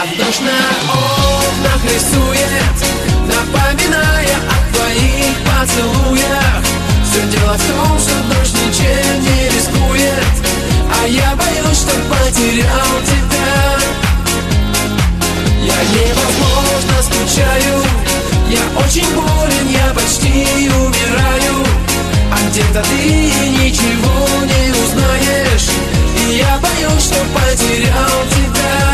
дождь на окнах рисует, напоминая о твоих поцелуях. Все дело в том, что дождь ничем не рискует, а я боюсь, что потерял тебя. Я невозможно скучаю, я очень болен, я почти умираю. А где-то ты ничего не узнаешь, и я боюсь, что потерял тебя.